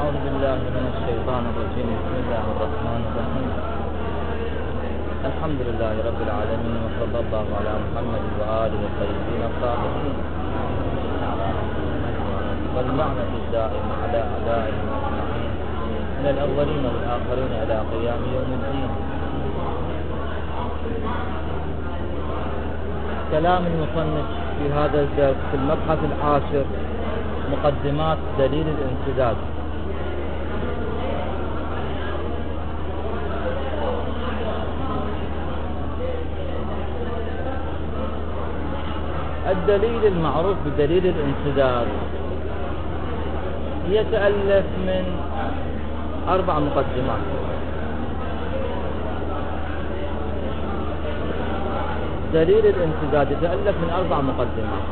أعوذ بالله من الشيطان الرجيم. بسم الله الرحمن الرحيم. الحمد لله رب العالمين، وصلى الله على محمد وآله الطيبين الطاهرين، واللعنة الدائمة على أعدائهم أجمعين من الأولين والآخرين إلى قيام يوم الدين. كلام المصنف في هذا الدرس في المبحث العاشر، مقدمات دليل الانسداد. الدليل المعروف بدليل الانسداد يتألف من 4 مقدمات. دليل الانسداد يتألف من 4 مقدمات.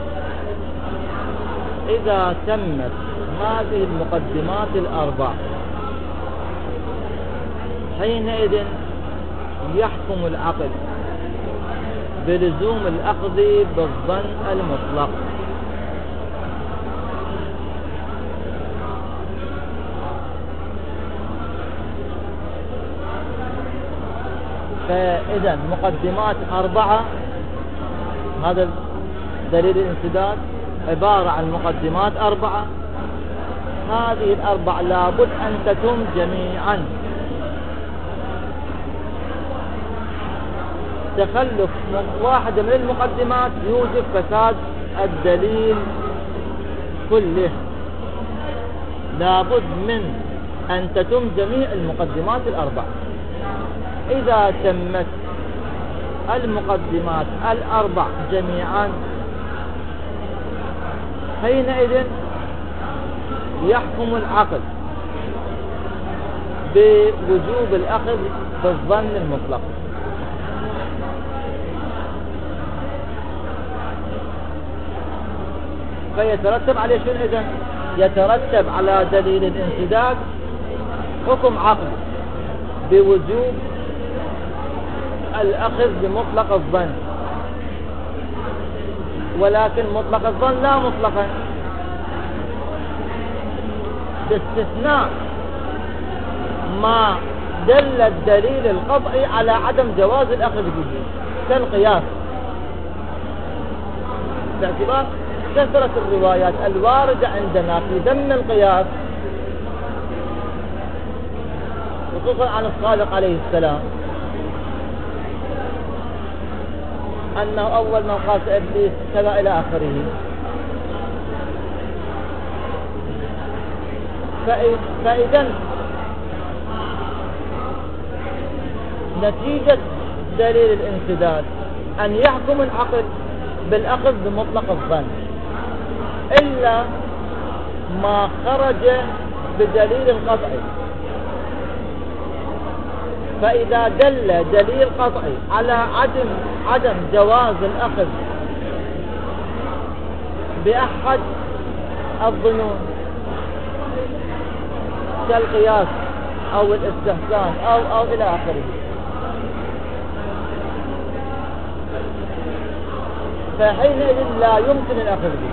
إذا تمت هذه المقدمات ال4 حينئذ يحكم العقل بلزوم الأخذ بالظن المطلق. فإذا مقدمات 4، هذا دليل الانسداد عبارة عن مقدمات 4. هذه ال4 لابد أن تتم جميعا. تخلف واحدة من المقدمات يوجب فساد الدليل كله. لابد من أن تتم جميع المقدمات ال4. إذا تمت المقدمات ال4 جميعا حينئذ يحكم العقل بوجوب الأخذ بالظن المطلق. فيترتب عليه شنو إذن؟ يترتب على دليل الانسداد حكم عقل بوجوب الأخذ بمطلق الظن، ولكن مطلق الظن لا مطلقا، باستثناء ما دل الدليل القطعي على عدم جواز الأخذ به كالقياس، باعتبار كثرة الروايات الواردة عندنا في ذم القياس، خصوصا عن الصادق عليه السلام أنه أول من قاس إبليس كذا إلى آخره. فإذا نتيجة دليل الانسداد أن يحكم العقل بالأخذ بمطلق الظن إلا ما خرج بدليل قطعي. فإذا دل دليل قطعي على عدم جواز الأخذ بأحد الظنون كالقياس أو الاستحسان أو إلى آخره، فحينئذ لا يمكن الأخذ به.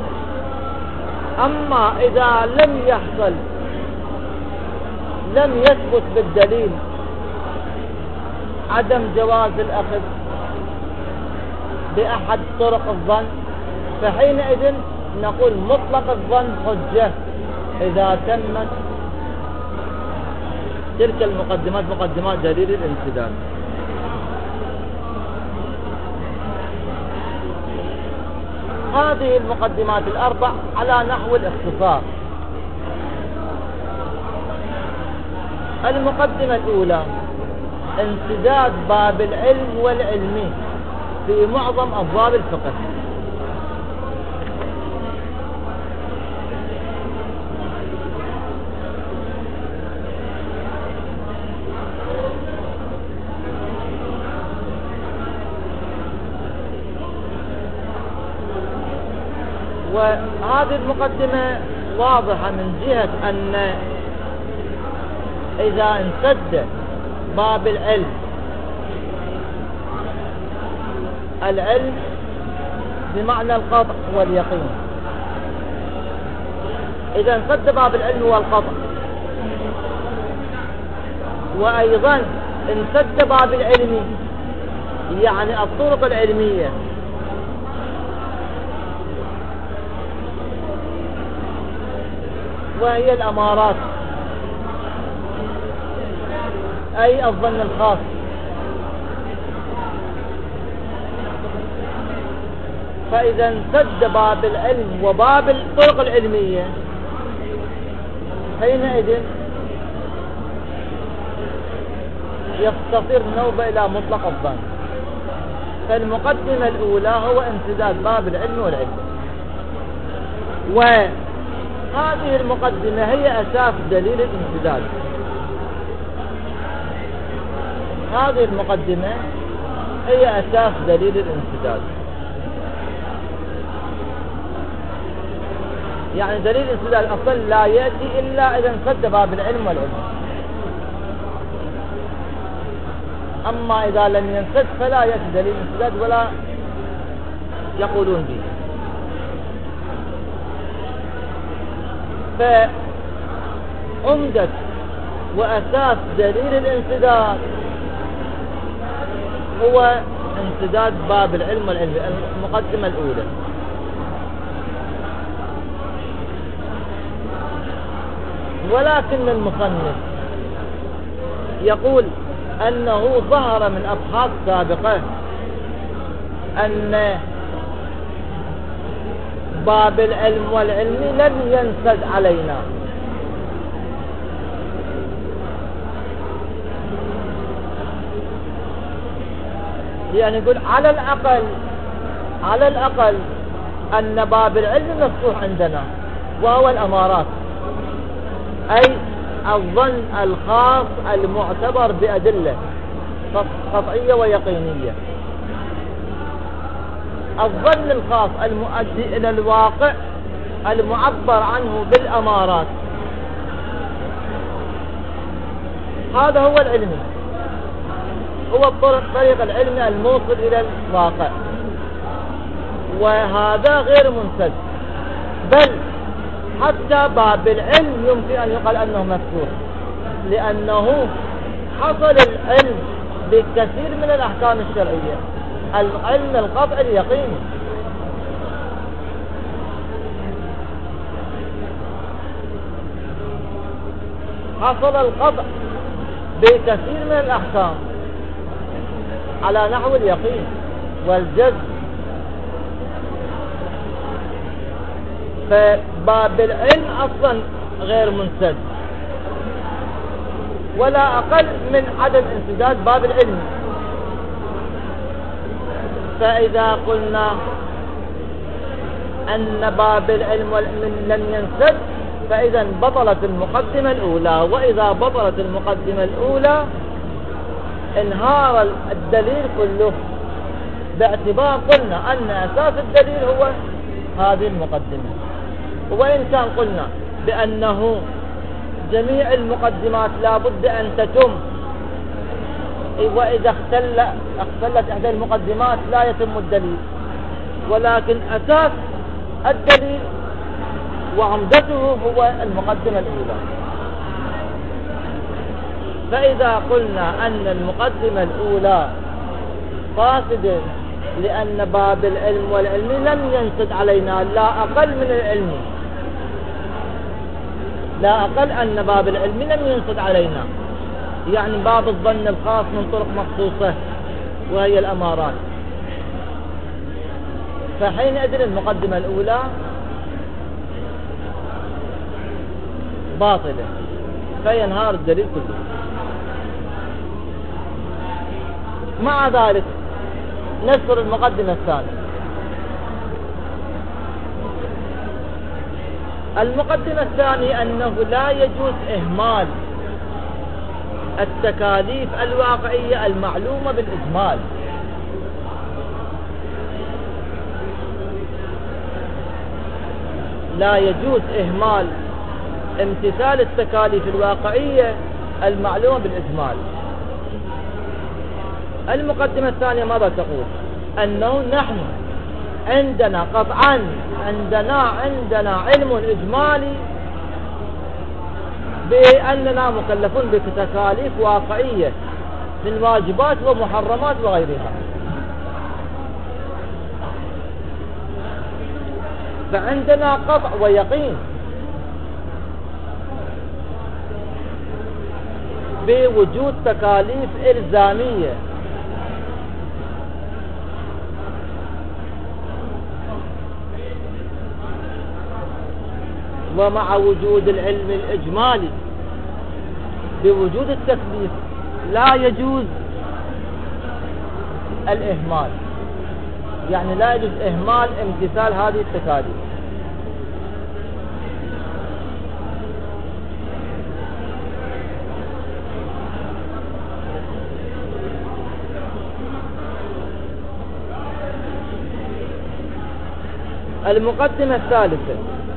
أما إذا لم يثبت بالدليل عدم جواز الأخذ بأحد طرق الظن، فحينئذ نقول مطلق الظن حجة إذا تمت تلك المقدمات، مقدمات دليل الانسداد. هذه المقدمات ال4 على نحو الاختصار. المقدمة الأولى انسداد باب العلم والعلمي في معظم أبواب الفقه. وهذه المقدمة واضحة من جهة أن إذا انسد باب العلم بمعنى القطع واليقين، إذا انسد باب العلم والقطع وأيضا انسد باب العلم، يعني الطرق العلمية، وهي الأمارات، أي الظن الخاص. فإذا انسد باب العلم وباب الطرق العلمية، حينئذ يختصر النوبة إلى مطلق الظن. فالمقدمة الأولى هو امتداد باب العلم والعلم، وهذه المقدمة هي أساس دليل الامتداد. هذه المقدمة هي أساس دليل الامتداد. يعني دليل الامتداد أصلا لا يأتي إلا إذا انسد باب العلم والعلم، أما إذا لم ينسد فلا يأتي دليل الامتداد ولا يقولون به. فعمدة وأساس دليل الامتداد هو امتداد باب العلم والعلم، المقدمة الأولى. ولكن المصنف يقول أنه ظهر من أبحاث سابقة أن باب العلم والعلم لم ينسد علينا، يعني يقول على الأقل أن باب العلم مفتوح عندنا، وهو الأمارات، أي الظن الخاص المعتبر بأدلة قطعية ويقينية. الظن الخاص المؤدي إلى الواقع المعبر عنه بالأمارات، هذا هو العلم، هو الطريق العلمي الموصل إلى الواقع، وهذا غير منسد. بل حتى باب العلم يمكن أن يقال أنه مفتوح، لأنه حصل العلم بكثير من الأحكام الشرعية، العلم القطع اليقيني. حصل القطع بكثير من الأحكام على نحو اليقين والجزم. فباب العلم أصلا غير منسد، ولا أقل من عدم انسداد باب العلم. فإذا قلنا أن باب العلم لم ينسد، فإذا بطلت المقدمة الأولى، وإذا بطلت المقدمة الأولى انهار الدليل كله، باعتبار قلنا أن أساس الدليل هو هذه المقدمة. وإن كان قلنا بأنه جميع المقدمات لا بد أن تتم، وإذا اختلت إحدى المقدمات لا يتم الدليل، ولكن أساس الدليل وعمدته هو المقدمة الأولى. فإذا قلنا أن المقدمة الأولى فاسدة لأن باب العلم والعلم لم ينسد علينا، لا أقل من العلم، لا أقل أن باب العلم لم ينسد علينا، يعني باب الظن الخاص من طرق مخصوصة وهي الأمارات. فحينئذ المقدمة الأولى باطلة، فينهار الدليل كله. مع ذلك نذكر المقدمة الثانية. المقدمة الثانية أنه لا يجوز إهمال التكاليف الواقعية المعلومة بالإجمال. لا يجوز إهمال امتثال التكاليف الواقعية المعلومة بالإجمال. المقدمة الثانية ماذا تقول؟ أنه نحن عندنا قطعا عندنا علم إجمالي بأننا مكلفون بتكاليف واقعية من واجبات ومحرمات وغيرها، فعندنا قطع ويقين بوجود تكاليف إلزامية ومع وجود العلم الإجمالي بوجود التكليف لا يجوز الإهمال، يعني لا يجوز إهمال امتثال هذه التكاليف. المقدمة الثالثة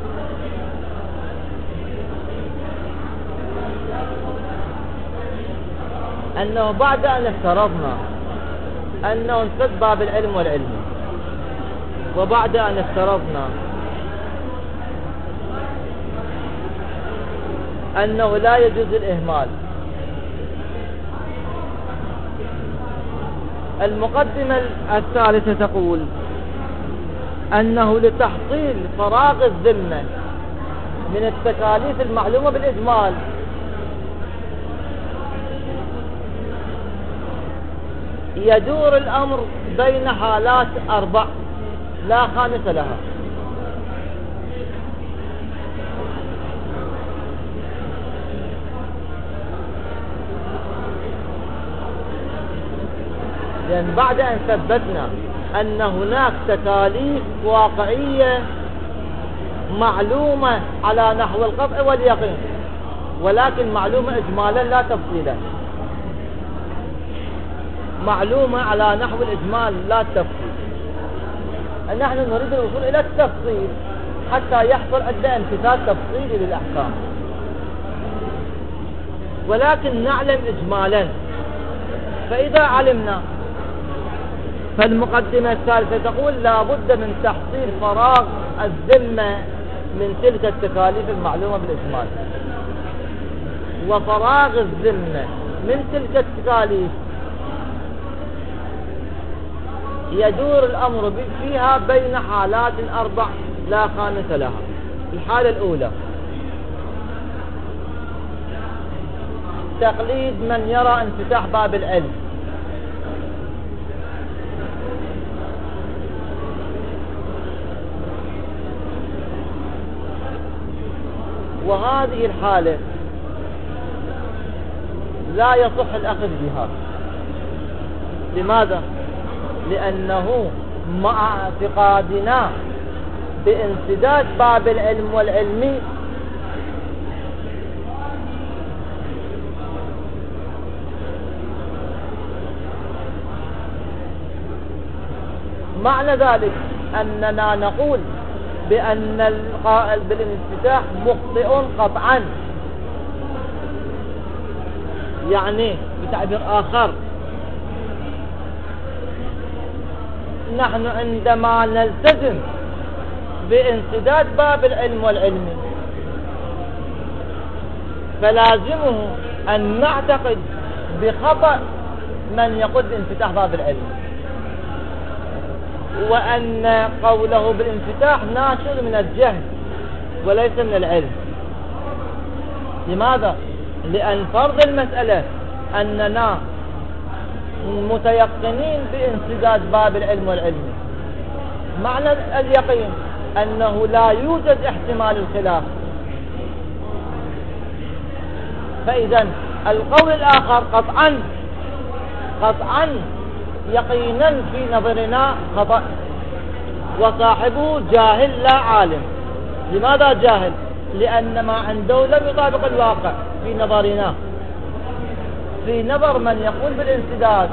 أنه بعد أن افترضنا أنه انسد باب العلم والعلم، وبعد أن افترضنا أنه لا يجوز الإهمال، المقدمة الثالثة تقول أنه لتحصيل فراغ الذمة من التكاليف المعلومة بالإجمال يدور الأمر بين حالات 4 لا خامس لها. لأن بعد أن ثبتنا أن هناك تكاليف واقعية معلومة على نحو القطع واليقين، ولكن معلومة إجمالا لا تفصيلا، معلومة على نحو الإجمال لا التفصيل، نحن نريد الوصول إلى التفصيل حتى يحصل عندنا امتثال تفصيلي للأحكام، ولكن نعلم إجمالا. فإذا علمنا، فالمقدمة الثالثة تقول لا بد من تحصيل فراغ الذمة من تلك التكاليف المعلومة بالإجمال، وفراغ الذمة من تلك التكاليف يدور الأمر فيها بين حالات 4 لا خامس لها. الحالة الأولى تقليد من يرى انفتاح باب العلم، وهذه الحالة لا يصح الأخذ بها. لماذا؟ لأنه مع اعتقادنا بانسداد باب العلم والعلم معنى ذلك أننا نقول بأن القائل بالانفتاح مخطئ قطعا، يعني بتعبير آخر نحن عندما نلتزم بانسداد باب العلم والعلم فلازمه أن نعتقد بخطأ من يقول بانفتاح باب العلم، وأن قوله بالانفتاح ناشئ من الجهل وليس من العلم. لماذا؟ لأن فرض المسألة أننا متيقنين بانسداد باب العلم والعلم، معنى اليقين أنه لا يوجد احتمال الخلاف. فإذا القول الآخر قطعا يقينا في نظرنا خطأ، وصاحبه جاهل لا عالم. لماذا جاهل؟ لأن ما عنده لم يطابق الواقع في نظرنا. في نظر من يقول بالانسداد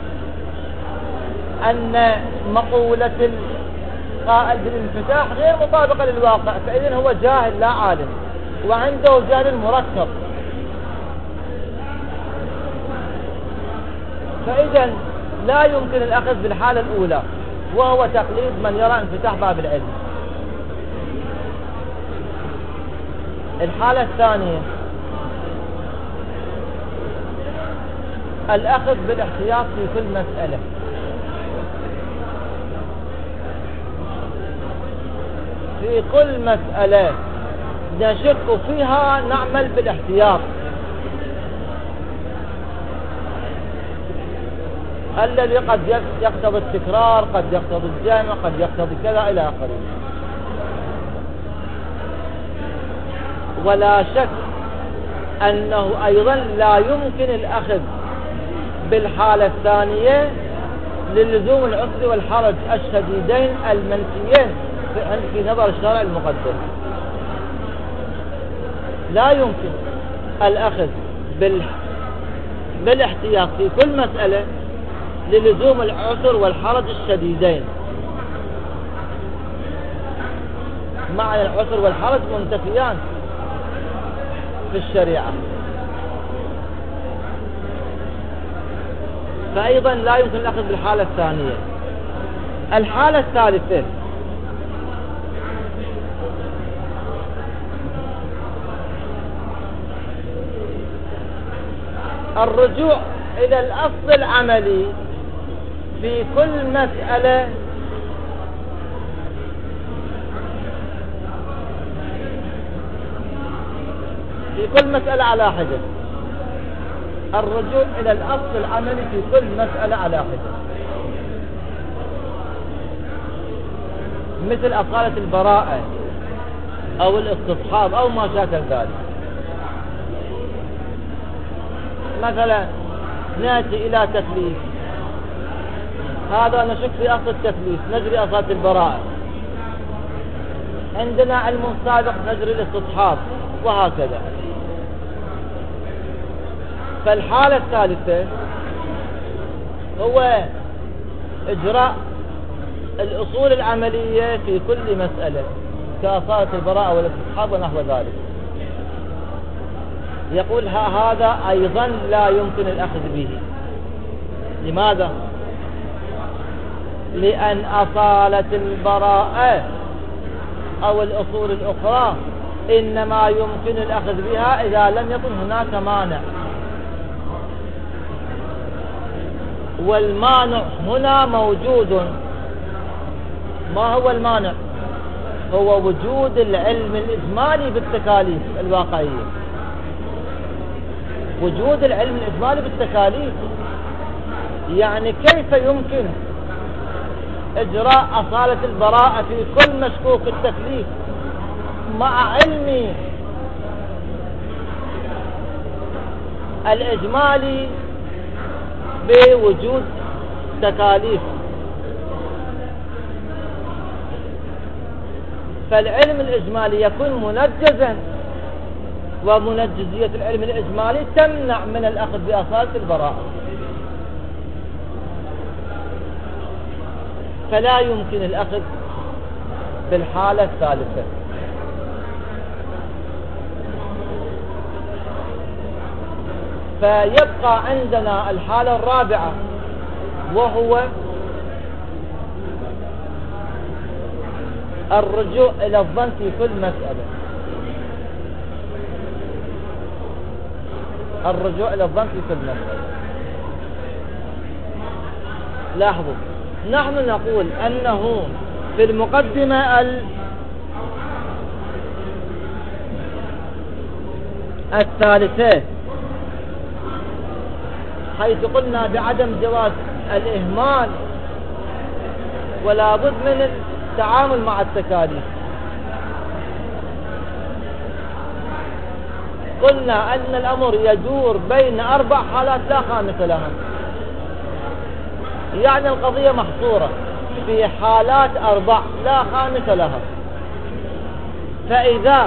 أن مقولة القائل بالانفتاح غير مطابقة للواقع، فإذن هو جاهل لا عالم، وعنده جهل مركب. فإذا لا يمكن الأخذ بالحالة الأولى، وهو تقليد من يرى انفتاح باب العلم. الحالة الثانية الأخذ بالاحتياط في كل مسألة. في كل مسألة نشك فيها نعمل بالاحتياط الذي قد يقتضي التكرار، قد يقتضي الجمع، قد يقتضي كذا إلى آخره. ولا شك أنه أيضا لا يمكن الأخذ بالحالة الثانية للزوم العسر والحرج الشديدين المنفيين في نظر الشرع المقدم. لا يمكن الأخذ بالاحتياط في كل مسألة للزوم العسر والحرج الشديدين. معنى العسر والحرج منتفيان في الشريعة، فأيضا لا يمكن الأخذ بالحالة الثانية. الحالة الثالثة الرجوع إلى الأصل العملي في كل مسألة على حدة. الرجوع إلى الأصل العملي في كل مسألة على حدة، مثل أصالة البراءة أو الاستصحاب أو ما شاكل ذلك. مثلا نأتي إلى تكليف، هذا نشك في أصل التكليف نجري أصالة البراءة، عندنا علم سابق نجري الاستصحاب، وهكذا. فالحالة الثالثة هو إجراء الأصول العملية في كل مسألة كأصالة البراءة والاستصحاب ونحو ذلك. يقول هذا أيضا لا يمكن الأخذ به. لماذا؟ لأن أصالة البراءة أو الأصول الأخرى إنما يمكن الأخذ بها إذا لم يكن هناك مانع، والمانع هنا موجود. ما هو المانع؟ هو وجود العلم الإجمالي بالتكاليف الواقعية. وجود العلم الإجمالي بالتكاليف، يعني كيف يمكن إجراء أصالة البراءة في كل مشكوك التكليف مع علم الإجمالي بوجود تكاليف؟ فالعلم الإجمالي يكون منجزا، ومنجزية العلم الإجمالي تمنع من الأخذ بأصالة البراءة. فلا يمكن الأخذ بالحالة الثالثة. فيبقى عندنا الحالة الرابعة، وهو الرجوع إلى الظن في كل مسألة. الرجوع إلى الظن في كل مسألة. لاحظوا، نحن نقول أنه في المقدمة الثالثة حيث قلنا بعدم جواز الإهمال ولا بد من التعامل مع التكاليف، قلنا أن الأمر يدور بين 4 حالات لا خامسة لها. يعني القضية محصورة في حالات 4 لا خامسة لها. فإذا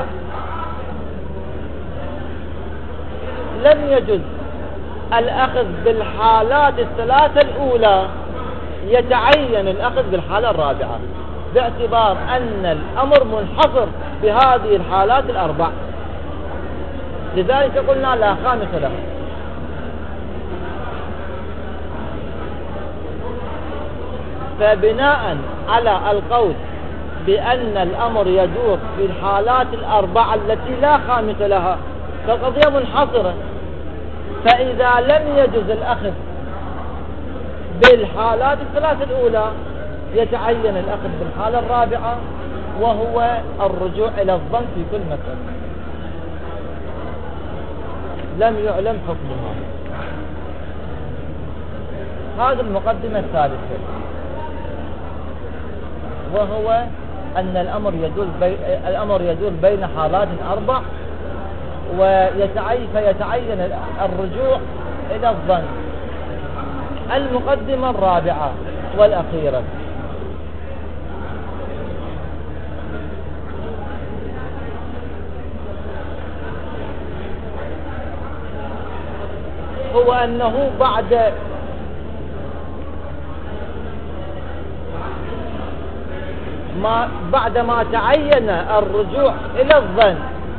لم يجوز الأخذ بالحالات الثلاثة الأولى يتعين الأخذ بالحالة الرابعة، باعتبار أن الأمر منحصر بهذه الحالات ال4. لذلك قلنا لا خامسة له. فبناء على القول بأن الأمر يدور في الحالات ال4 التي لا خامسة لها، فالقضية منحصرة فإذا لم يجوز الأخذ بالحالات الثلاث الأولى يتعين الأخذ بالحالة الرابعة، وهو الرجوع إلى الظن في كل مسألة لم يعلم حكمها. هذه المقدمة الثالثة، وهو أن الأمر يدور بين حالات أربع، فيتعين الرجوع إلى الظن. المقدمة الرابعة والأخيرة، هو أنه بعدما تعين الرجوع إلى الظن،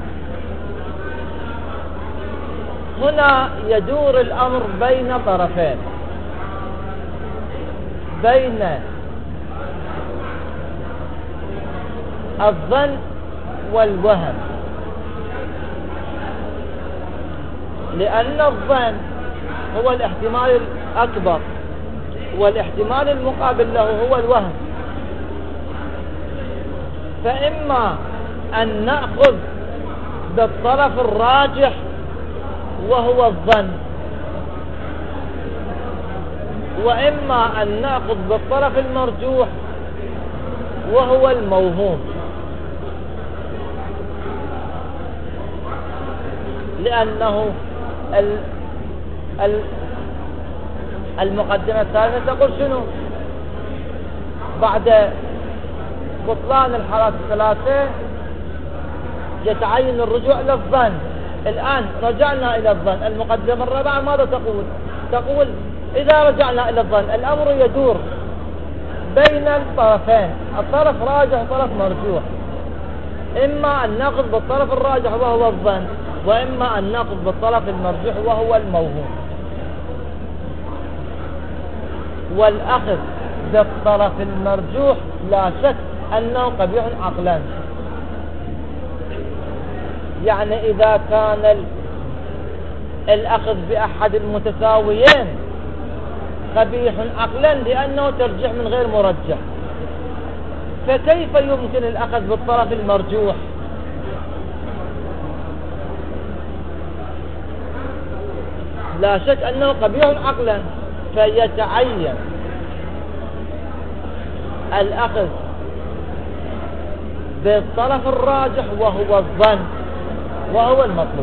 هنا يدور الأمر بين طرفين، بين الظن والوهم، لأن الظن هو الاحتمال الأكبر، والاحتمال المقابل له هو الوهم. فإما أن نأخذ بالطرف الراجح وهو الظن، وإما أن نأخذ بالطرف المرجوح وهو الموهوم. لأنه المقدمة الثالثة تقول شنو؟ بعد بطلان الحالات الثلاثة يتعين الرجوع إلى الظن. الآن رجعنا إلى الظن، المقدمة الرابعة ماذا تقول؟ تقول إذا رجعنا إلى الظن الأمر يدور بين الطرفين، الطرف راجح وطرف مرجوح، إما أن نأخذ بالطرف الراجح وهو الظن، وإما أن نأخذ بالطرف المرجوح وهو الموهوم. والأخذ بالطرف المرجوح لا شك أنه قبيح عقلا، يعني إذا كان الأخذ بأحد المتساويين قبيح عقلا لأنه ترجيح من غير مرجح، فكيف يمكن الأخذ بالطرف المرجوح؟ لا شك أنه قبيح عقلا، فيتعين الأخذ بالطرف الراجح وهو الظن، وهو المطلوب.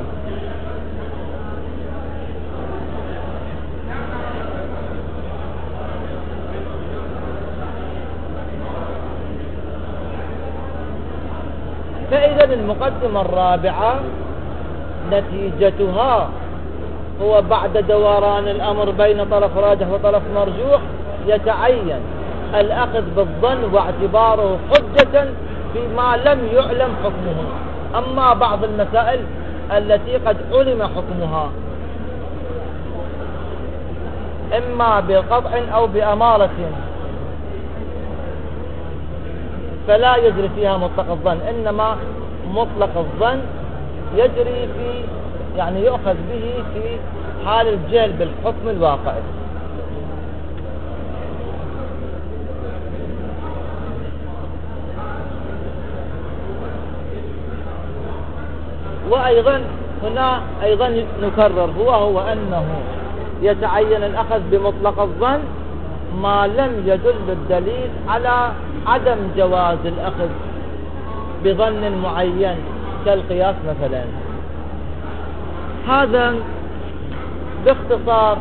فإذا المقدمة الرابعة نتيجتها هو بعد دوران الأمر بين طرف راجح وطرف مرجوح يتعين الأخذ بالظن واعتباره حجة فيما لم يعلم حكمه. أما بعض المسائل التي قد علم حكمها إما بقطع أو بأمارة فلا يجري فيها مطلق الظن، إنما مطلق الظن يجري يعني يؤخذ به في حال الجهل بالحكم الواقعي. وأيضا هنا أيضا نكرر هو أنه يتعين الأخذ بمطلق الظن ما لم يدل الدليل على عدم جواز الأخذ بظن معين كالقياس مثلا. هذا باختصار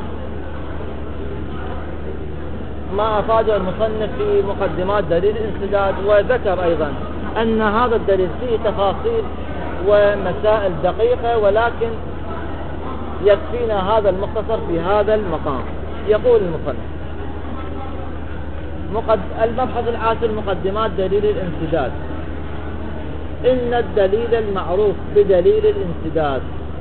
ما أفاده المصنف في مقدمات دليل الانسداد، وذكر أيضا أن هذا الدليل فيه تفاصيل ومسائل دقيقة، ولكن يكفينا هذا المختصر في هذا المقام. يقول المصنف المبحث العاشر مقدمات دليل الانسداد. إن الدليل المعروف بدليل الانسداد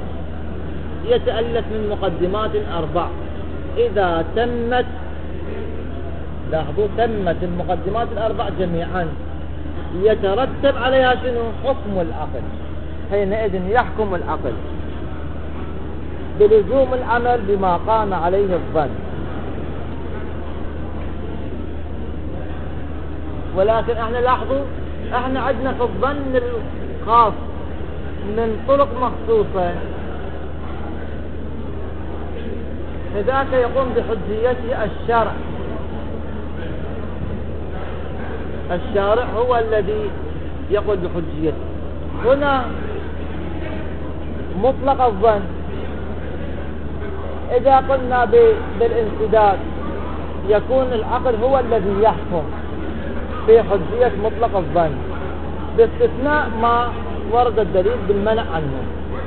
يتألف من مقدمات أربع، إذا تمت، لاحظوا تمت المقدمات الأربع جميعا يترتب عليها شنو؟ حكم العقل، حينئذ يحكم العقل. بلزوم العمل بما قام عليه الظن. ولكن احنا لاحظوا، احنا عندنا في الظن الخاص من طرق مخصوصة، لذلك يقوم بحجيته الشرع. الشارع هو الذي يقول بحجيته. هنا مطلق الظن، إذا قلنا بالانسداد يكون العقل هو الذي يحكم في حجية مطلق الظن، باستثناء ما ورد الدليل بالمنع عنه.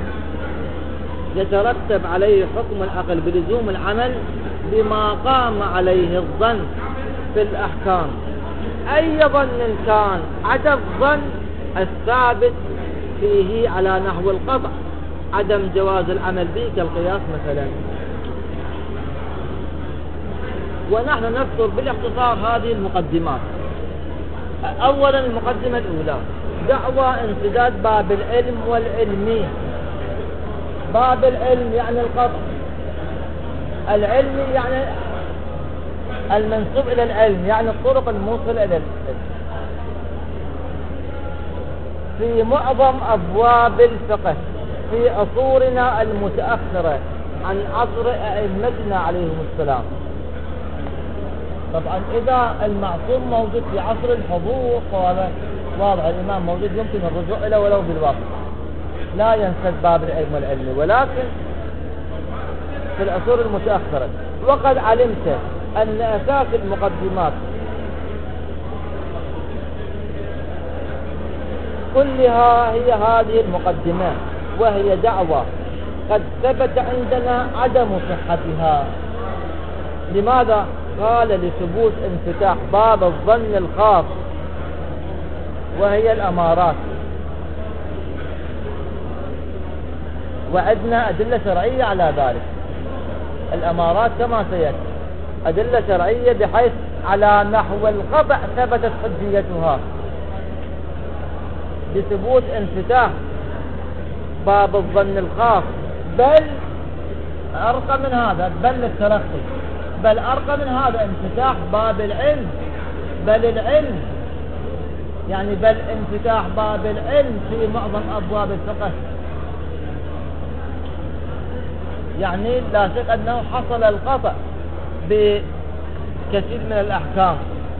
يترتب عليه حكم العقل بلزوم العمل بما قام عليه الظن في الأحكام. أي ظن كان عدا الظن الثابت فيه على نحو القطع، عدم جواز العمل به كالقياس مثلا. ونحن نذكر بالاختصار هذه المقدمات. أولا المقدمة الأولى دعوى انسداد باب العلم والعلمي. باب العلم يعني القطع، العلمي يعني المنسوب إلى العلم، يعني الطرق الموصلة إلى العلم. في معظم أبواب الفقه في عصورنا المتأخرة عن عصر أئمتنا عليهم السلام. طبعا إذا المعصوم موجود في عصر الحضور فهذا واضح، الإمام موجود يمكن الرجوع إليه ولو بالوقت، لا ينسد باب العلم والعلم. ولكن في العصور المتأخرة، وقد علمت أن أساس المقدمات كلها هي هذه المقدمة، وهي دعوة قد ثبت عندنا عدم صحتها. لماذا؟ قال لثبوت انفتاح باب الظن الخاص وهي الأمارات، وعندنا أدلة شرعية على ذلك. الأمارات كما سيأتي أدلة شرعية بحيث على نحو القطع ثبتت حجيتها بثبوت انفتاح باب الظن الخاص، بل أرقى من هذا، بل الترقي، بل أرقى من هذا انفتاح باب العلم، بل العلم يعني بل انفتاح باب العلم في معظم أبواب الفقه. يعني لا شك أنه حصل القطع بكثير من الأحكام،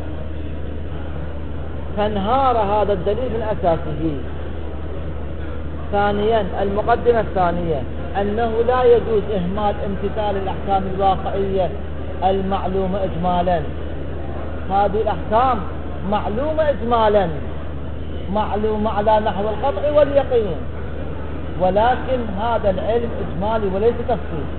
فانهار هذا الدليل من أساسه. ثانيا المقدمة الثانية أنه لا يجوز إهمال امتثال الأحكام الواقعية المعلومة إجمالا. هذه الأحكام معلومة إجمالا، معلومة على نحو القطع واليقين، ولكن هذا العلم إجمالي وليس تفصيلي.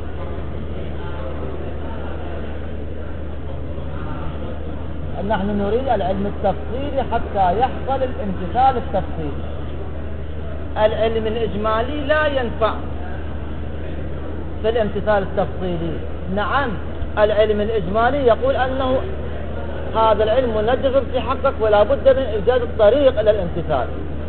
نحن نريد العلم التفصيلي حتى يحصل الامتثال التفصيلي. العلم الإجمالي لا ينفع في الامتثال التفصيلي. نعم العلم الإجمالي يقول أنه هذا العلم منجز في حقك ولا بد من إيجاد الطريق إلى الامتثال.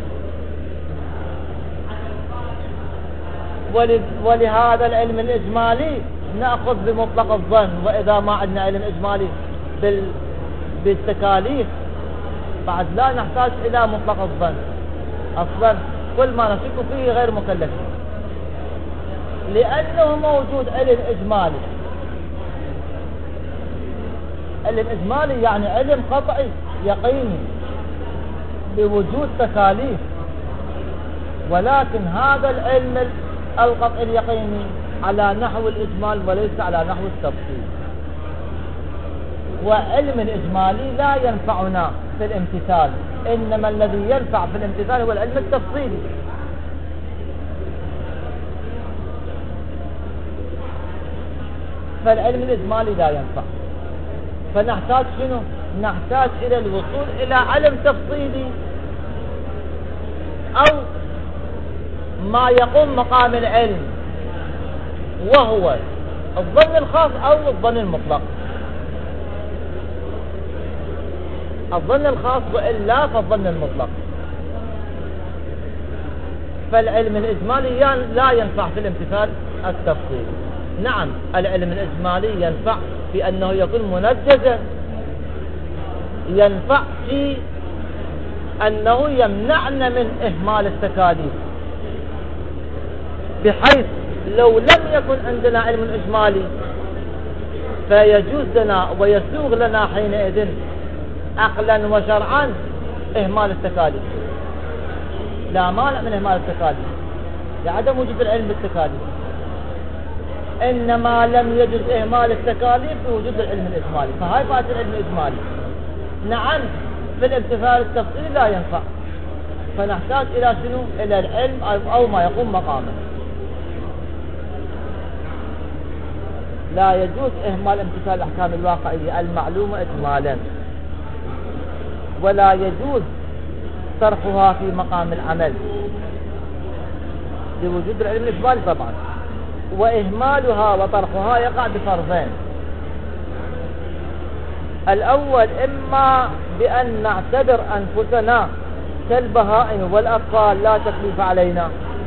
ولهذا العلم الإجمالي نأخذ بمطلق الظن، وإذا ما عندنا علم إجمالي بالتكاليف بعد لا نحتاج إلى مطلق الظن. أصلا كل ما نشك فيه غير مكلف، لأنه موجود علم إجمالي. علم إجمالي يعني علم قطعي يقيني بوجود تكاليف، ولكن هذا العلم القطعي اليقيني على نحو الإجمال وليس على نحو التفصيل. وعلم الإجمالي لا ينفعنا في الامتثال، إنما الذي ينفع في الامتثال هو العلم التفصيلي. فالعلم الإجمالي لا ينفع، فنحتاج شنو؟ نحتاج إلى الوصول إلى علم تفصيلي أو ما يقوم مقام العلم، وهو الظن الخاص أو الظن المطلق. الظن الخاص وإلا فالظن المطلق. فالعلم الإجمالي لا ينفع في الامتثال التفصيلي. نعم العلم الإجمالي ينفع في أنه يكون منجزا، ينفع في أنه يمنعنا من إهمال التكاليف، بحيث لو لم يكن عندنا علم إجمالي فيجوز لنا ويسوغ لنا حينئذ عقلا وشرعا إهمال التكاليف. لا مانع من إهمال التكاليف لعدم وجود العلم بالتكاليف، إنما لم يجوز إهمال التكاليف بوجود العلم الإجمالي. فهاي فائدة العلم الإجمالي. نعم في الامتثال التفصيلي لا ينفع، فنحتاج إلى شنو؟ إلى العلم أو ما يقوم مقامه. لا يجوز إهمال امتثال الأحكام الواقعية المعلومة إجمالا، ولا يجوز طرحها في مقام العمل لوجود العلم الإجمالي طبعا. وإهمالها وطرحها يقع بفرضين: الأول إما بأن نعتبر أنفسنا كالبهائم والأطفال لا تكليف علينا،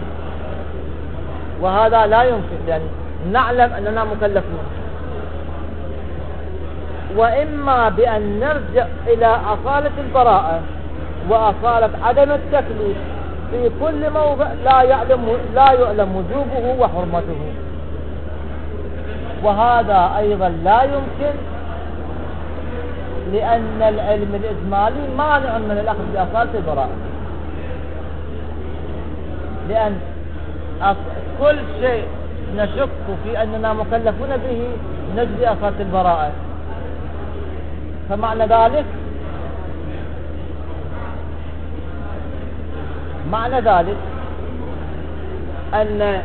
وهذا لا يمكن لأن نعلم أننا مكلفون. وإما بأن نرجع إلى أصالة البراءة وأصالة عدم التكليف في كل موضع لا يعلم وجوبه وحرمته، وهذا أيضا لا يمكن لأن العلم الإجمالي مانع من الأخذ بأصالة البراءة، لأن كل شيء نشك في أننا مكلفون به نجري أصالة البراءة. فمعنى ذلك أن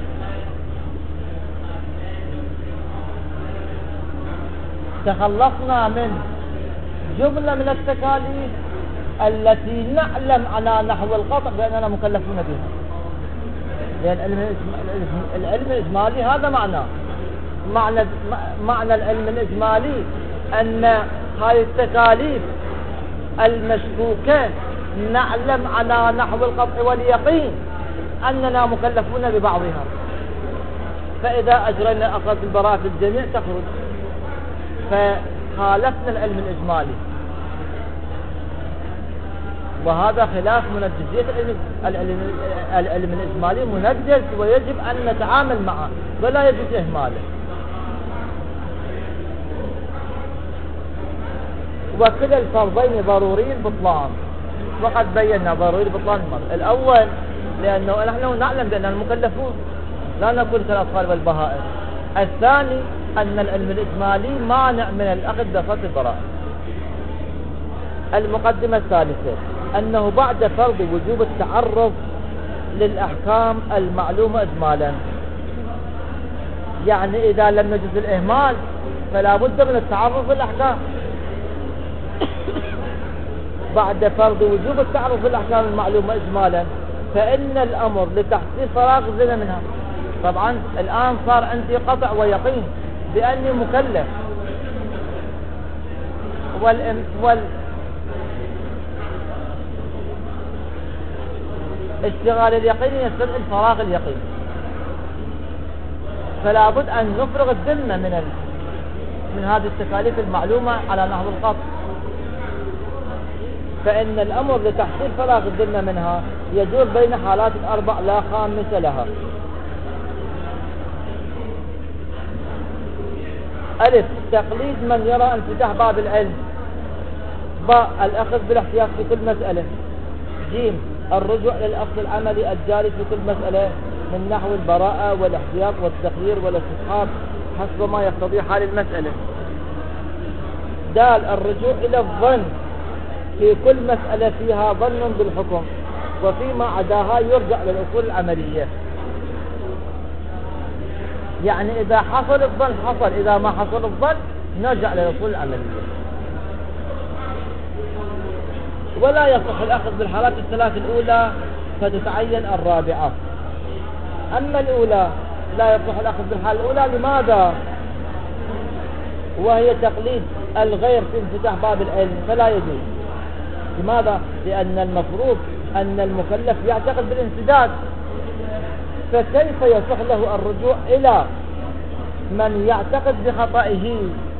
تخلصنا من جملة من التكاليف التي نعلم على نحو القطع بأننا مكلفون بها، لأن العلم الإجمالي هذا معنى العلم الإجمالي أن هذه التكاليف المشكوكة نعلم على نحو القطع واليقين أننا مكلفون ببعضها، فإذا أجرينا أصالة البراءة في الجميع تخرج، فخالفنا العلم الإجمالي، وهذا خلاف منجزية العلم الإجمالي منجز ويجب أن نتعامل معه ولا يجوز إهماله. وكلا الفرضين ضروري البطلان، وقد بينا ضروري البطلان الأول لأنه نحن نعلم بأننا المكلفون لا نكون كالأطفال والبهائم. الثاني أن العلم الإجمالي مانع من الأخذ بأصالة البراءة. المقدمة الثالثة أنه بعد فرض وجوب التعرض للأحكام المعلومة إجمالا، يعني إذا لم يجوز الإهمال فلا بد من التعرض للأحكام. بعد فرض وجوب التعرض للأحكام المعلومة إجمالا فإن الأمر لتحصيل فراغ الذمة منها. طبعا الآن صار عندي قطع ويقين بأني مكلف، اشتغال اليقين يستدعي فراغ اليقين، فلا بد أن نفرغ الذمة من هذه التكاليف المعلومة على نحو القطع. فإن الأمر لتحصيل فراغ الذمة منها يدور بين حالات الأربع لا خامس لها: ألف تقليد من يرى انفتاح باب العلم، باء الأخذ بالاحتياط في كل مسألة، جيم الرجوع للأصل العملي الجاري في كل مسألة من نحو البراءة والاحتياط والتخيير والاستصحاب حسب ما يقتضي حال المسألة، دال الرجوع إلى الظن في كل مسألة فيها ظن بالحكم، وفيما عداها يرجع للأصول العملية. يعني إذا حصل الظن حصل، إذا ما حصل الظن نرجع للأصول العملية. ولا يصح الأخذ بالحالات الثلاث الأولى فتتعين الرابعة. أما الأولى لا يصح الأخذ بالحالة الأولى، لماذا؟ وهي تقليد الغير في انفتاح باب العلم، فلا يجوز. لماذا؟ لأن المفروض أن المكلف يعتقد بالانسداد، فكيف يصح له الرجوع إلى من يعتقد بخطئه؟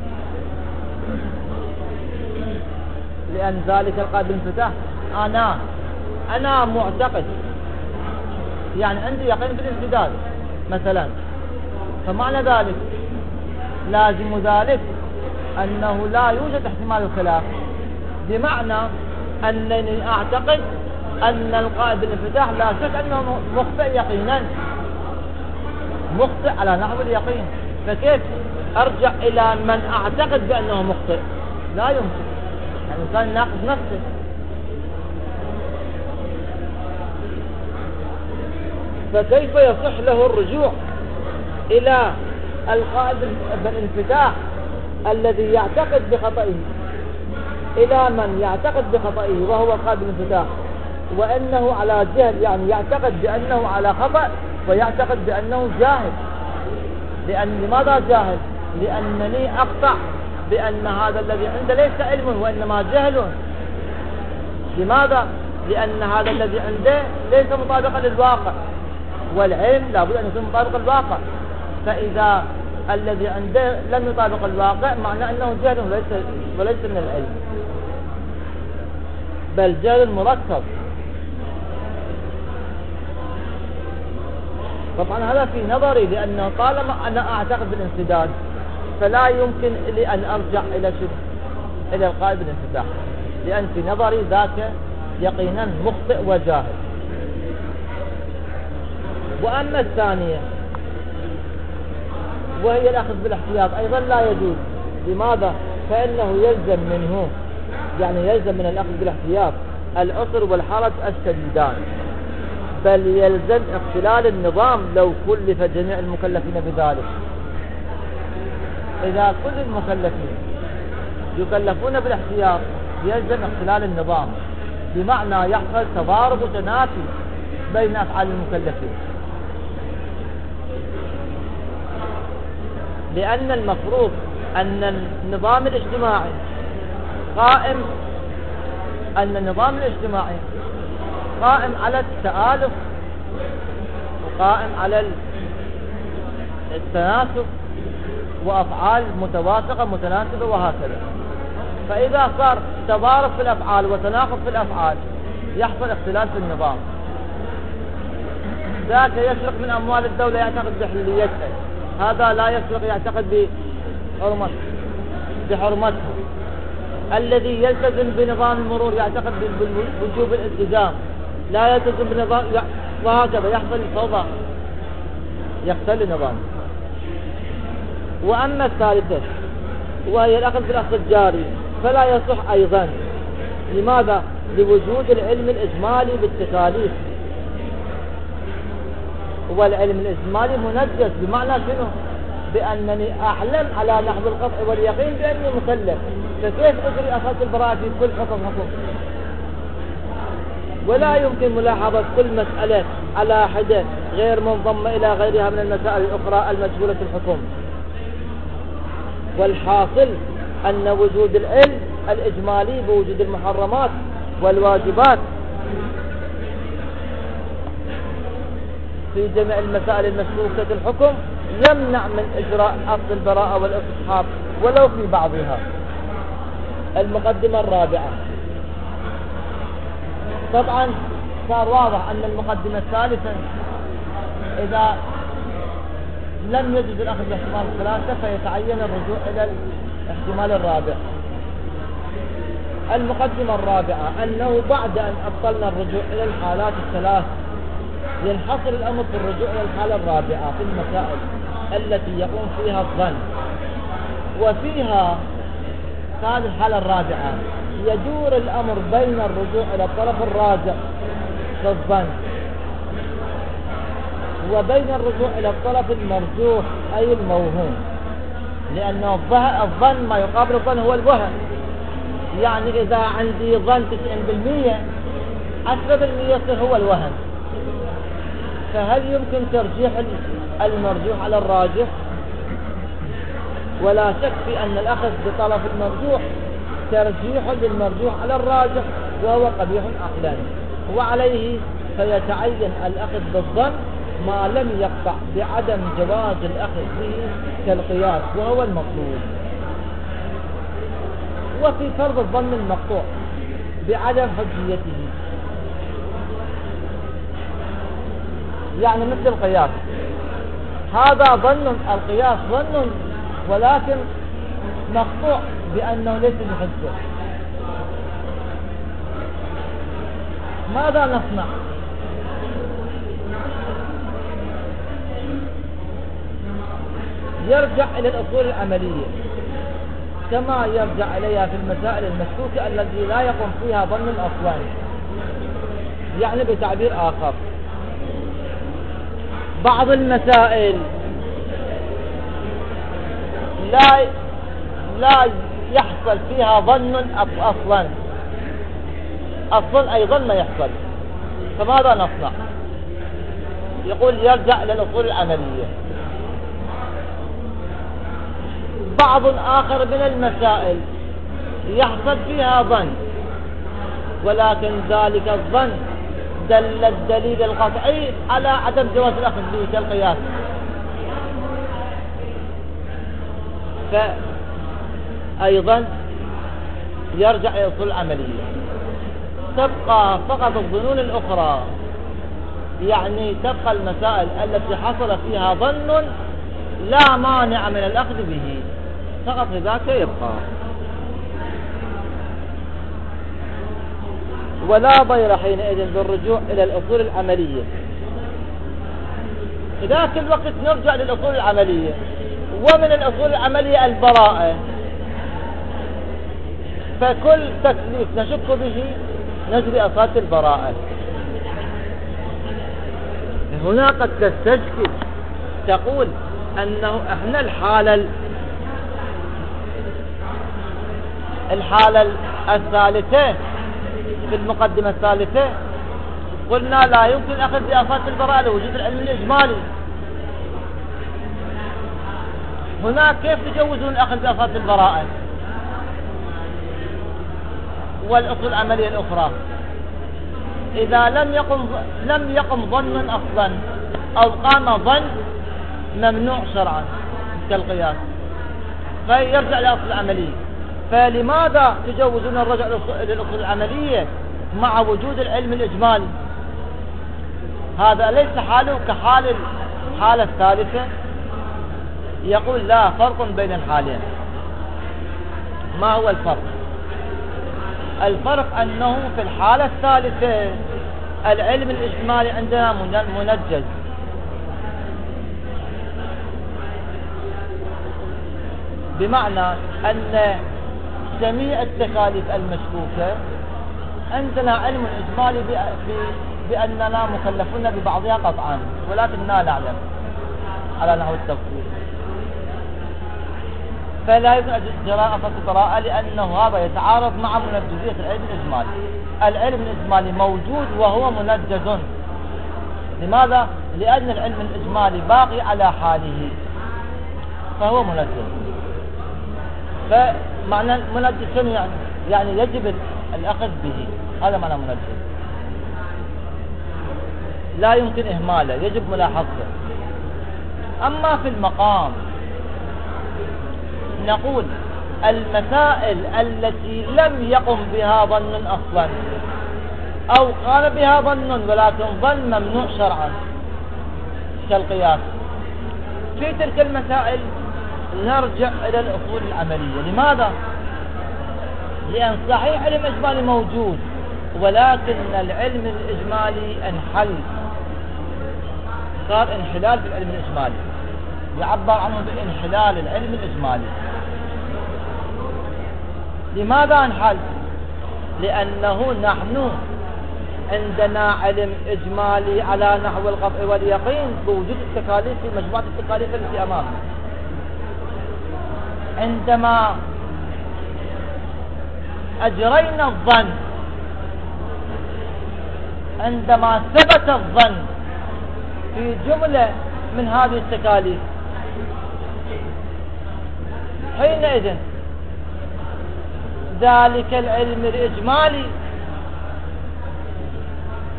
لأن ذلك القائل بالانفتاح أنا معتقد، يعني عندي يقين بالانسداد مثلا، فمعنى ذلك لازم ذلك أنه لا يوجد احتمال الخلاف، بمعنى أنني أعتقد أن القائل بالانفتاح لا شك أنه مخطئ يقينا، مخطئ على نحو اليقين، فكيف أرجع إلى من أعتقد بأنه مخطئ؟ لا يمكن، يعني الإنسان يناقض نفسه. فكيف يصح له الرجوع إلى القائل بالانفتاح الذي يعتقد بخطئه إلى من يعتقد بخطئه وهو القائل بالانفتاح، وأنه على جهل، يعني يعتقد بأنه على خطأ ويعتقد بأنه جاهل. لماذا جاهل؟ لأنني أقطع بأن هذا الذي عنده ليس علم وإنما جهل. لماذا؟ لأن هذا الذي عنده ليس مطابقا للواقع، والعلم لابد أن يكون مطابق الواقع، فإذا الذي عنده لم يطابق الواقع معناه أنه جهل وليس من العلم، بل جهل مركب. طبعا هذا في نظري، لأنه طالما أنا أعتقد بالانسداد فلا يمكن لي أن أرجع إلى القائل بالانفتاح، لأن في نظري ذاك يقينا مخطئ وجاهل. وأما الثانية وهي الأخذ بالاحتياط أيضا لا يجوز. لماذا؟ فإنه يلزم منه، يعني يلزم من الأخذ بالاحتياط العسر والحرج الشديدان، بل يلزم اختلال النظام لو كلف جميع المكلفين بذلك. إذا كل المكلفين يكلفون بالاحتياط يلزم اختلال النظام، بمعنى يحصل تضارب وتنافي بين أفعال المكلفين، لأن المفروض أن النظام الاجتماعي قائم على التآلف وقائم على التناسب وأفعال متوافقة متناسبة وهكذا. فإذا صار تضارب في الأفعال وتناقض في الأفعال يحصل اختلال في النظام. ذاك يسرق من أموال الدولة يعتقد بحليتها، هذا لا يسرق يعتقد بحرمتها. الذي يلتزم بنظام المرور يعتقد بوجوب الالتزام، لا يلتزم بنظام، وهكذا يحصل فوضى، يختل النظام. وأما الثالثة وهي الأخذ بالأخذ الجاري فلا يصح أيضا. لماذا؟ لوجود العلم الإجمالي بالتكاليف، والعلم الإجمالي منجز، بمعنى شنو؟ بأنني أعلم على نحو القطع واليقين بأني مكلف، فكيف أجري أخذ البراءة في كل حكم؟ ولا يمكن ملاحظة كل مسألة على حدة غير منضمة إلى غيرها من المسائل الأخرى المجهولة الحكم. والحاصل أن وجود العلم الإجمالي بوجود المحرمات والواجبات في جميع المسائل المشكوكة الحكم يمنع من إجراء أصل البراءة والاستصحاب ولو في بعضها. المقدمة الرابعة، طبعا صار واضح أن المقدمة الثالثة إذا لم يجد الأخذ باحتمال الثلاثة فيتعين الرجوع إلى الاحتمال الرابع. المقدمة الرابعة أنه بعد أن أبطلنا الرجوع إلى الحالات الثلاث ينحصر الأمر في الرجوع إلى الحالة الرابعة في المسائل التي يقوم فيها الظن، وفيها هذه الحالة الرابعة يدور الأمر بين الرجوع إلى الطرف الراجع للظن وبين الرجوع إلى الطرف المرجوح أي الموهوم، لأنه الظن ما يقابل الظن هو الوهم. يعني إذا عندي ظن 90% 10% هو الوهم، فهل يمكن ترجيح المرجوح على الراجح؟ ولا شك في أن الأخذ بطرف المرجوح ترجيح للمرجوح على الراجح وهو قبيح عقلا. وعليه فيتعين الأخذ بالظن ما لم يقطع بعدم جواز الأخذ به كالقياس وهو المطلوب. وفي فرض الظن المقطوع بعدم حجيته، يعني مثل القياس، هذا ظن، القياس ظن ولكن مقطوع بأنه ليس بحجة. ماذا نصنع؟ يرجع إلى الأصول العملية كما يرجع إليها في المسائل المشكوكة التي لا يقوم فيها ظن أصلا. يعني بتعبير آخر، بعض المسائل لا يحصل فيها ظن أصلا أي ظن ما يحصل، فماذا نصنع؟ يقول يرجع إلى الأصول العملية. بعض آخر من المسائل يحصل فيها ظن ولكن ذلك الظن دل الدليل القطعي على عدم جواز الأخذ به كالقياس، فأيضا يرجع إلى الأصول العملية. تبقى فقط الظنون الأخرى، يعني تبقى المسائل التي حصل فيها ظن لا مانع من الأخذ به، فقط ذاك يبقى. ولا ضير حينئذ بالرجوع إلى الأصول العملية. في ذاك الوقت نرجع للأصول العملية، ومن الأصول العملية البراءة، فكل تكليف نشك به نجري أصالة البراءة. هنا قد تستشكل تقول أنه إحنا الحالة الثالثة في المقدمة الثالثة قلنا لا يمكن الأخذ بأصالة البراءة لوجود العلم الإجمالي. هنا كيف تجوزون الأخذ بأصالة البراءة والأصول العملية الأخرى إذا لم يقم ظن أصلا أو قام ظن ممنوع شرعا كالقياس، فيرجع للأصول العملية. فلماذا تجوزون الرجع للأصول العملية مع وجود العلم الإجمالي؟ هذا ليس حاله كحال الحالة الثالثة. يقول لا فرق بين الحالين. ما هو الفرق؟ الفرق أنه في الحالة الثالثة العلم الإجمالي عندنا منجز، بمعنى أن جميع التكاليف المشكوكة عندنا علم إجمالي بأننا مكلفون ببعضها قطعا، ولكننا نعلم على نحو التفصيل. فلا يمكن إجراء أصل البراءة لأنه هذا يتعارض مع منجزية العلم الإجمالي. العلم الإجمالي موجود وهو منجز. لماذا؟ لأن العلم الإجمالي باقي على حاله فهو منجز. فمعنى منجز شنو يعني يجب الأخذ به، هذا معنى منجز، لا يمكن إهماله، يجب ملاحظته. أما في المقام نقول المسائل التي لم يقم بها ظن أصلا أو قال بها ظن ولكن ظن ممنوع شرعا كالقياس، في تلك المسائل نرجع إلى الأصول العملية. لماذا؟ لأن صحيح العلم الإجمالي موجود ولكن العلم الإجمالي انحل، صار انحلال في العلم الإجمالي، يعبر عنه بانحلال العلم الإجمالي. لماذا انحل؟ لأنه نحن عندنا علم إجمالي على نحو القطع واليقين بوجود التكاليف في مجموعة التكاليف التي أمامنا. عندما أجرينا الظن، عندما ثبت الظن في جملة من هذه التكاليف، حينئذ ذلك العلم الإجمالي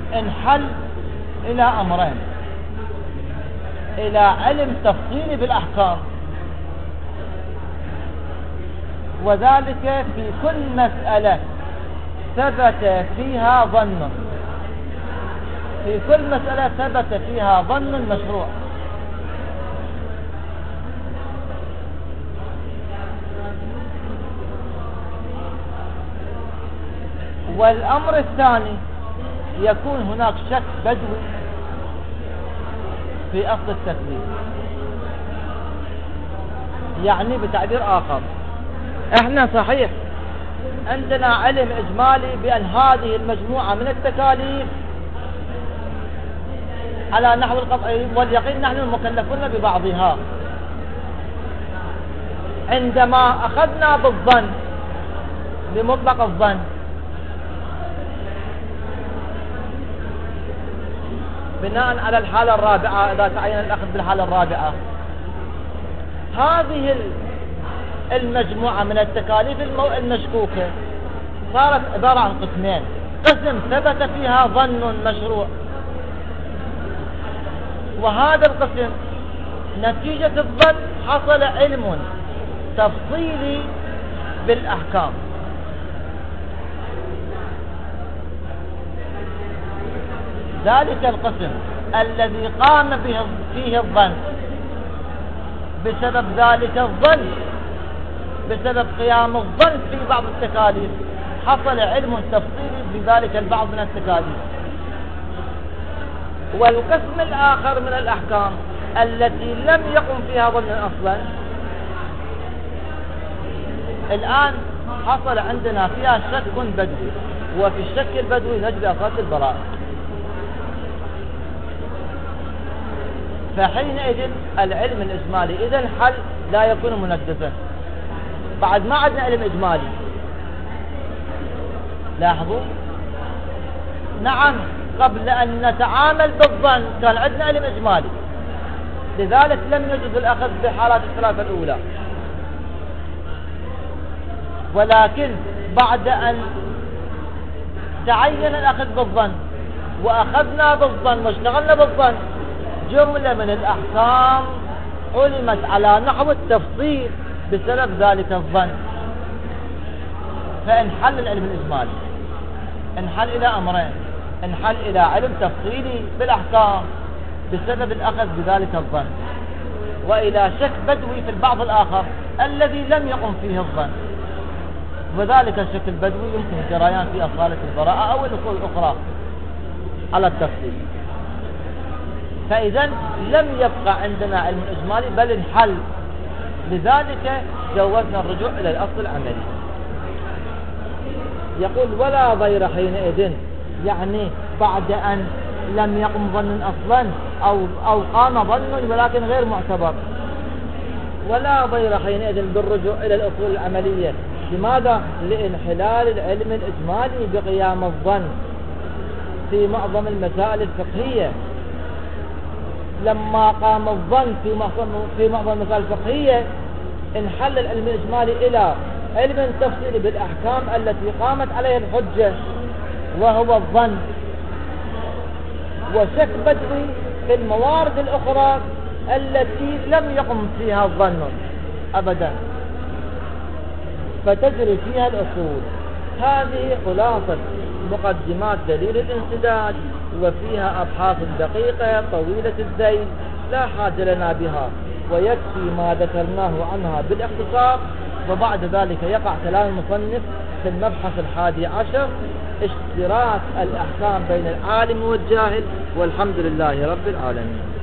انحل إلى أمرين: إلى علم تفصيلي بالأحكام، وذلك في كل مسألة ثبت فيها ظن، في كل مسألة ثبت فيها ظن مشروع. والأمر الثاني يكون هناك شك بدوي في أصل التكليف. يعني بتعبير آخر، احنا صحيح عندنا علم إجمالي بأن هذه المجموعة من التكاليف على نحو القطعي واليقين نحن المكلفون ببعضها. عندما أخذنا بالظن بمطلق الظن بناء على الحالة الرابعة، إذا تعين الأخذ بالحالة الرابعة، هذه المجموعة من التكاليف المشكوكة صارت عبارة عن قسمين: قسم ثبت فيها ظن مشروع، وهذا القسم نتيجة الظن حصل علم تفصيلي بالأحكام. ذلك القسم الذي قام فيه الظن بسبب ذلك الظن، بسبب قيام الظن في بعض التكاليف، حصل علم تفصيلي بذلك البعض من التكاليف. والقسم الآخر من الأحكام التي لم يقم فيها ظن أصلا، الآن حصل عندنا فيها شك بدوي، وفي الشك البدوي نجري أساس البراءة. فحينئذ العلم الإجمالي إذا انحل لا يكون منجزا. بعد ما عندنا علم إجمالي، لاحظوا، نعم قبل أن نتعامل بالظن كان عندنا علم إجمالي، لذلك لم يجوز الأخذ بحالات الثلاثة الأولى. ولكن بعد أن تعين الأخذ بالظن وأخذنا بالظن واشتغلنا بالظن، جملة من الأحكام علمت على نحو التفصيل بسبب ذلك الظن، فانحل العلم الإجمالي، انحل إلى أمرين: انحل إلى علم تفصيلي بالأحكام بسبب الأخذ بذلك الظن، وإلى شك بدوي في البعض الآخر الذي لم يقم فيه الظن. وذلك الشك البدوي يمكن جريان في أصالة البراءة أو الأصول الأخرى على التفصيل. فإذا لم يبقى عندنا علم إجمالي بل انحل، لذلك جوزنا الرجوع إلى الأصل العملي. يقول: ولا ضير حينئذ، يعني بعد أن لم يقم ظن أصلا أو قام ظن ولكن غير معتبر، ولا ضير حينئذ بالرجوع إلى الأصول العملية. لماذا؟ لانحلال العلم الإجمالي بقيام الظن في معظم المسائل الفقهية. لما قام الظن في معظم المسائل الفقهية انحل العلم الإجمالي إلى علم تفصيلي بالأحكام التي قامت عليها الحجة وهو الظن، وشك بدوي في الموارد الأخرى التي لم يقم فيها الظن أبدا، فتجري فيها الأصول. هذه خلاصة مقدمات دليل الانسداد، وفيها أبحاث دقيقة طويلة الذيل لا حاجة لنا بها، ويكفي ما ذكرناه عنها بالاختصار. وبعد ذلك يقع كلام المصنف في المبحث 11: اشتراك الأحكام بين العالم والجاهل، والحمد لله رب العالمين.